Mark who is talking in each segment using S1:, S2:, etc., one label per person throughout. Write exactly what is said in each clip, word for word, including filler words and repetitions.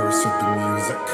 S1: verse of the music.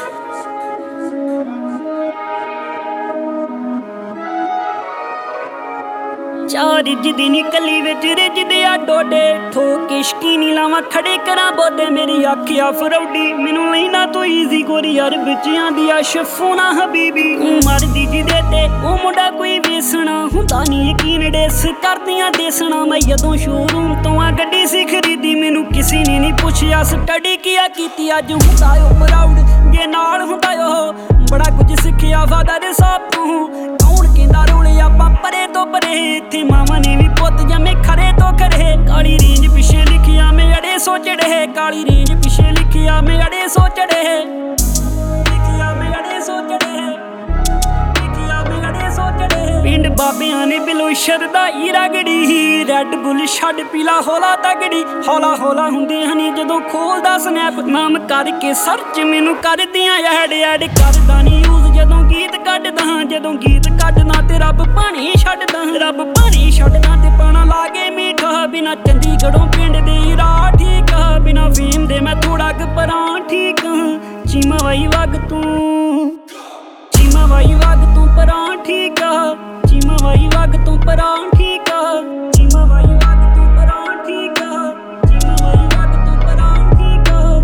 S2: ਚਾਰ ਰਿੱਝਦੀ ਨੀ ਕੱਲੀ ਵਿੱਚ ਰਿੱਝਦੇ ਆ ਡੋਡੇ ਠੋਕ ਇਸ਼ਕੀ ਨੀ ਲਾਵਾਂ ਖੜੇ ਕਰਾਂ ਬੋਦੇ ਮੇਰੀ ਅੱਖ ਆ ਫਰੌਡੀ ਮੈਨੂੰ ਲੈਣਾ ਤੂੰ ਈਜ਼ੀ ਗੋਰੀ ਯਾਰ ਵਿੱਚ ਆਂਦੀ ਆ ਸ਼ਫੂਨਾ ਹਬੀਬੀ ਮਰਦੀ ਜਿਹਦੇ ਤੇ ਉਹ ਮੁੰਡਾ ਕੋਈ ਵੇਸਣਾ ਹੁੰਦਾ ਨੀ ਯਕੀਨ ਡੇਸ ਕਰਦੀਆਂ ਦੇਸਣਾ ਮੈਂ ਜਦੋਂ ਸ਼ੋਰੂਮ ਤੋਂ ਆ ਗੱਡੀ ਸੀ ਖਰੀਦੀ ਮੈਨੂੰ ਕਿਸੇ ਨੇ ਨਹੀਂ ਪੁੱਛਿਆ ਸਟੱਡੀ ਕੀਆ ਕੀਤੀ ਅੱਜ ਹੁੰਦਾ ਓ ਪ੍ਰਾਊਡ ਜੇ ਨਾਲ ਹੁੰਦਾ ਉਹ ਬੜਾ ਕੁਝ ਸਿੱਖਿਆ ਫਾਦਰ ਸਾਹਿਬ ਤੋਂ ਕੌਣ ਕਹਿੰਦਾ ਰੋਲੇ ਆਪਾਂ ਪਰੇ ਤੋਂ ਪਰੇ ਇੱਥੇ ਮਾਵਾਂ ਨੇ ਵੀ ਪੁੱਤ ਜੰਮੇ ਖਰੇ ਤੋਂ ਖਰੇ ਕਾਲੀ ਰੇਂਜ ਪਿੱਛੇ ਲਿਖਿਆ ਮੈਂ ਅੜੇ ਸੋਚੜੇ ਕਾਲੀ ਰੇਂਜ ਪਿੱਛੇ ਲਿਖਿਆ ਮੈਂ ਅੜੇ ਸੋਚੜੇ ਲਿਖਿਆ ਮੈਂ ਅੜੇ ਸੋਚੜੇ ਲਿਖਿਆ ਮੈਂ ਅੜੇ ਸੋਚੜੇ ਪਿੰਡ ਬਾਬਿਆਂ ਨੇ ਬਿਲੋ ਸ਼ਰਦਾ ਈ ਰਗੜੀ ਰੈਡ ਬੁੱਲ ਛੱਡ ਪੀਲਾ ਹੌਲਾ ਤਗੜੀ ਹੌਲਾ ਹੌਲਾ ਹੁੰਦੇ ਹਨੀ ਜਦੋਂ ਖੋਲਦਾ ਸਨੈਪ ਨਾਮ ਕਰਕੇ ਸਰਚ ਮੈਨੂੰ ਕਰਦੀਆਂ ਐਡ ਐਡ ਕਰਦਾ ਨੀ ਯੂਜ਼ ਜਦੋਂ ਗੀਤ ਕੱਢਦਾ ਜਦੋਂ ਗੀਤ ਕੱਢਦਾ ਤੇ ਰੱਬ ਪਾਣੀ ਛੱਡਦਾ ਰੱਬ ਪਾਣੀ ਛੱਡਦਾ ਤੇ ਪਾਣਾ ਲਾਗੇ ਮੀਠਾ ਬਿਨਾ ਚੰਡੀਗੜ੍ਹੋਂ ਪਿੰਡ ਦੇ ਰਾਹ ਠੀਕ ਆ ਬਿਨਾ ਫੇਮ ਦੇ ਮੈਂ ਥੋੜਾ ਕੁ ਪਰਾਂ ਠੀਕ ਆ ਚੀਮਾ ਵਾਈ ਵਗ ਤੂੰ ਚੀਮਾ ਵਾਈ ਵਗ ਤੂੰ ਪਰਾਂ ਠੀਕ ਆ ਚੀਮਾ ਵਾਈ ਵਗ ਤੂੰ ਪਰਾਂ ਠੀਕ ਆ ਚੀਮਾ ਵਾਈ ਵਗ ਤੂੰ ਪਰਾਂ ਠੀਕ ਆ ਚੀਮਾ ਵਾਈ ਵਗ ਤੂੰ ਪਰਾਂ ਠੀਕ ਆ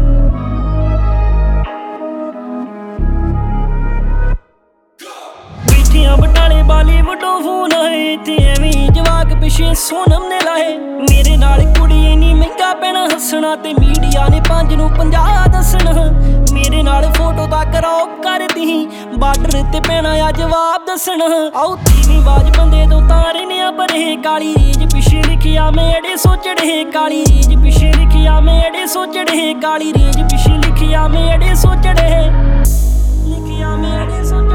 S2: ਬੈਠੀਆਂ ਬਟਾਲੇ ਬਾਲੀਵੁੱਡੋਂ ਫੋਨ ਆਏ ਤੇ ਐਵੇਂ ਜਵਾਕ ਪਿੱਛੇ ਸੋਨਮ ਨੇ ਲਾਏ ਮੇਰੇ ਨਾਲ ਕੁੜੀ ਇੰਨੀ ਮਹਿੰਗਾ ਪੈਣਾ ਹੱਸਣਾ ਤੇ ਮੀਡੀਆ ਨੇ ਪੰਜ ਨੂੰ ਪੰਜਾਹ ਦੱਸਣਾ ਮੇਰੇ ਨਾਲ ਫੋਟੋ ਦਾ ਕਰਾਓ ਕਰਦੀ ਬਾਰਡਰ ਤੇ ਪੈਣਾ ਆ ਜਵਾਬ ਦੱਸਣਾ ਆਉ ਤੀਵੀਂ ਆਵਾਜ਼ ਬੰਦੇ ਤੋਂ ਤਾਰੇ ਨੇ ਬਰੇ ਕਾਲੀ ਰੇਂਜ ਪਿੱਛੇ ਲਿਖਿਆ ਮੈਂ ਅੜੇ ਸੋਚੜੇ ਕਾਲੀ ਰੇਂਜ ਪਿੱਛੇ ਲਿਖਿਆ ਮੈਂ ਅੜੇ ਸੋਚੜੇ ਕਾਲੀ ਰੇਂਜ ਪਿੱਛੇ ਲਿਖਿਆ ਮੈਂ ਅੜੇ ਸੋਚੜੇ ਲਿਖਿਆ ਮੈਂ ਅੜੇ ਸੋਚ